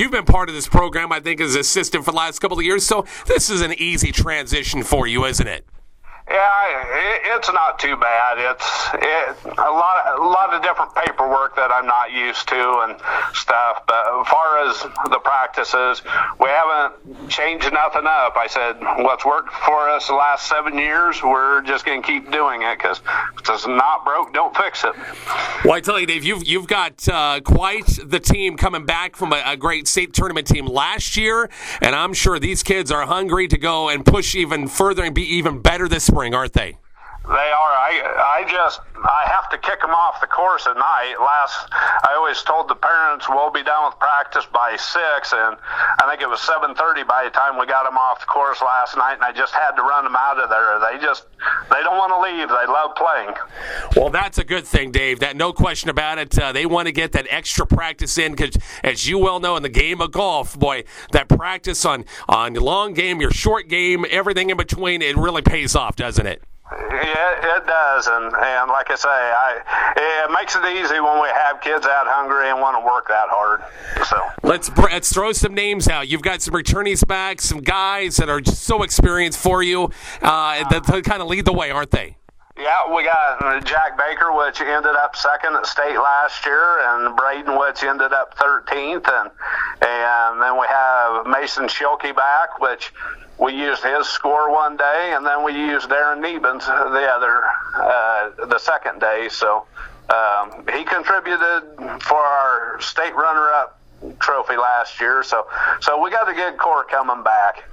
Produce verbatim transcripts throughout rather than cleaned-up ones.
You've been part of this program, I think, as assistant for the last couple of years, so this is an easy transition for you, isn't it? Yeah, it, it's not too bad. It's it, a lot, a lot of different paperwork that I'm not used to and stuff. But as far as the practices, we haven't changed nothing up. I said, what's worked for us the last seven years, we're just going to keep doing it because if it's not broke, don't fix it. Well, I tell you, Dave, you've you've got uh, quite the team coming back from a, a great state tournament team last year, and I'm sure these kids are hungry to go and push even further and be even better this spring, aren't they? They are. I I just I have to kick them off the course at night. Last I always told the parents we'll be done with practice by six, and I think it was seven thirty by the time we got them off the course last night, and I just had to run them out of there. They just they don't want to leave. They love playing. Well, that's a good thing, Dave. That no question about it. Uh, they want to get that extra practice in because, as you well know, in the game of golf, boy, that practice on on your long game, your short game, everything in between, it really pays off, doesn't it? Yeah, it does, and, and like I say, I, it makes it easy when we have kids out hungry and want to work that hard. So let's let's throw some names out. You've got some returnees back, some guys that are just so experienced for you uh, that kind of lead the way, aren't they? Yeah, we got Jack Baker, which ended up second at state last year, and Braden, which ended up thirteenth, and and then we have Mason Schilke back, which we used his score one day, and then we used Darren Nebens the other, uh, the second day. So um, he contributed for our state runner-up trophy last year. So, so we got a good core coming back.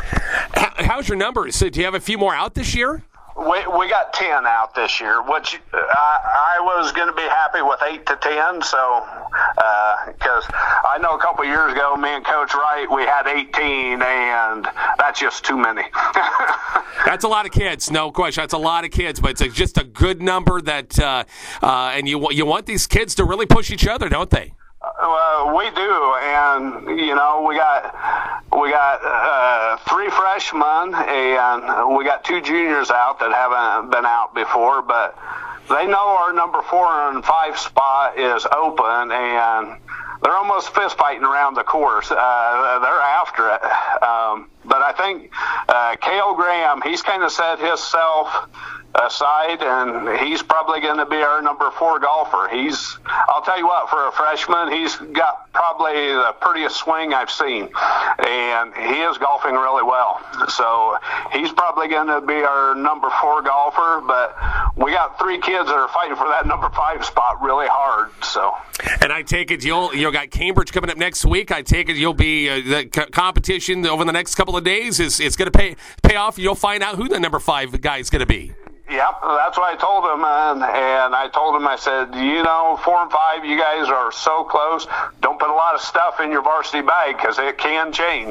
How's your numbers? So do you have a few more out this year? We we got ten out this year, which I, I was going to be happy with eight to ten. So, because uh, I know a couple of years ago, me and Coach Wright, we had eighteen, and that's just too many. That's a lot of kids, no question. That's a lot of kids, but it's a, just a good number that, uh, uh, and you you want these kids to really push each other, don't they? Uh, we do, and you know we got we got uh, three freshmen, and we got two juniors out that haven't been out before, but they know our number four and five spot is open, and they're almost fist fighting around the course. Uh, they're after it, um, but I think uh, Cale Graham, he's kind of set himself aside, and he's probably going to be our number four golfer. He's, I'll tell you what, for a freshman, he's got probably the prettiest swing I've seen, and he is golfing really well. So he's probably going to be our number four golfer, but we got three kids that are fighting for that number five spot really hard. So. And I take it you'll you'll got Cambridge coming up next week. I take it you'll be uh, the c- competition over the next couple of days is it's going to pay pay off. You'll find out who the number five guy is going to be. Yep, that's what I told him, and, and I told him, I said, you know, four and five, you guys are so close. Don't put a lot of stuff in your varsity bag because it can change.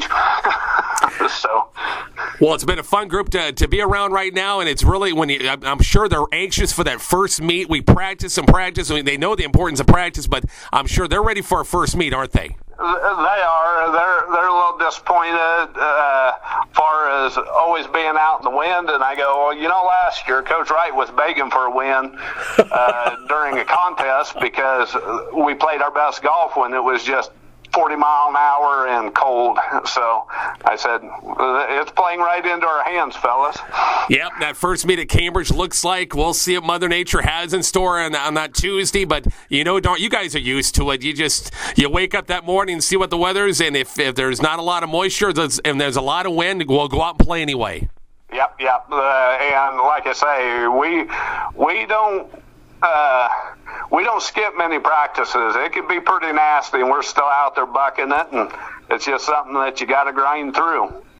So, well, it's been a fun group to to be around right now, and it's really when you, I'm sure they're anxious for that first meet. We practice and practice. I mean, they know the importance of practice, but I'm sure they're ready for a first meet, aren't they? They are. They're they're a little disappointed uh, far as always being out in the wind. And I go, well, you know, last year Coach Wright was begging for a win uh, during a contest because we played our best golf when it was just forty mile an hour and cold. So I said, it's playing right into our hands, fellas. Yep, that first meet at Cambridge looks like we'll see what Mother Nature has in store on, on that Tuesday. But, you know, don't you guys are used to it. You just, you wake up that morning and see what the weather is, and if, if there's not a lot of moisture and there's a lot of wind, we'll go out and play anyway. Yep, yep. Uh, and like I say, we we don't uh, we don't skip many practices. It can be pretty nasty, and we're still out there bucking it, and it's just something that you got to grind through.